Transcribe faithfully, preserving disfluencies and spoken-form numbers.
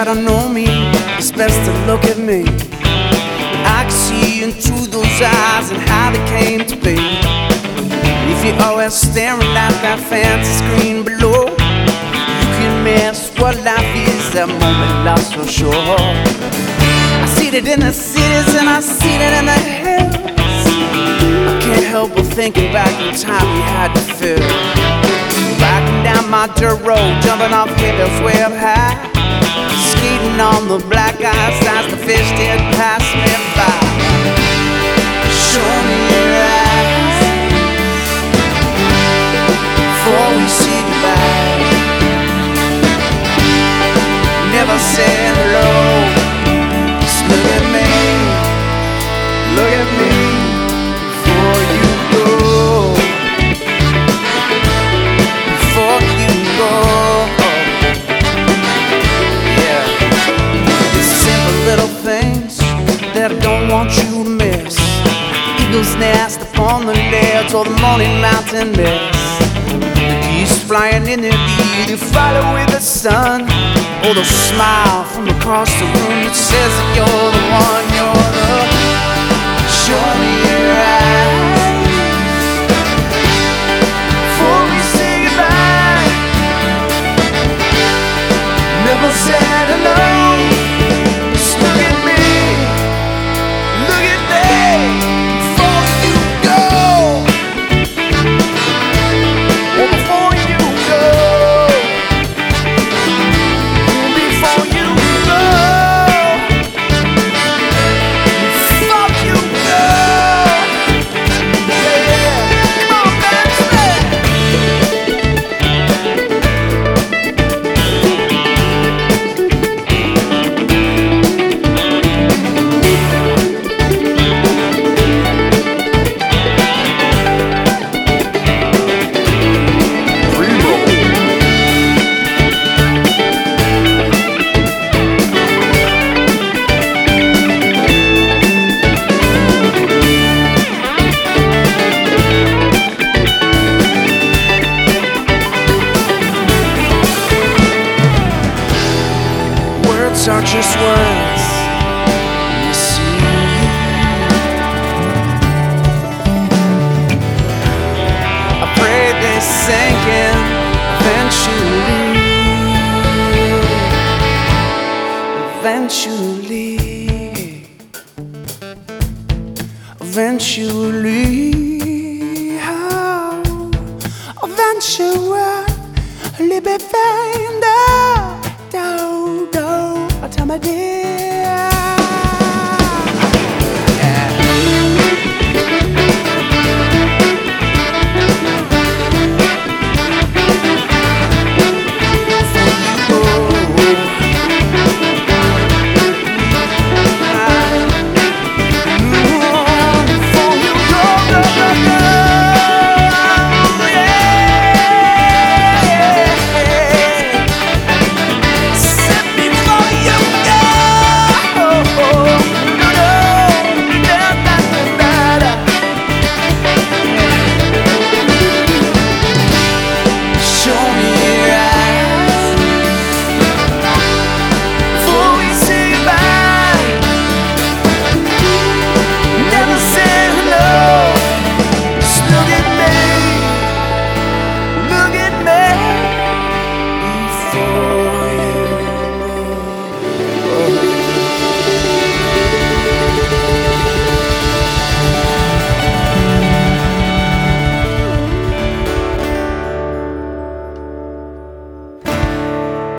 try to know me, it's best to look at me. I can see into those eyes and how they came to be. If you're always staring at that fancy screen below, you can miss what life is, that moment lost for sure. I see it in the cities and I see it in the hills. I can't help but thinking back the time we had to feel. Riding down my dirt road, jumping off hills way up high, skating on the black ice as the fish did pass me by. Show me your eyes before we say goodbye. Never say hello, just look at me, look at me before you go, before you go. Yeah, the simple little things that I don't want you to miss. Eagle's nest upon the ledge or the morning mountain mist. The geese flying in the air, they follow with the sun. Or the smile from across the room that says that you're the one, you're the. Show me your eyes before we say goodbye. Never said hello, just look at me, look at me before you go, or before you go. Words are just words, you see. I pray they sink in eventually, eventually, eventually, oh, eventually be found out. Do, do, tell me, dear.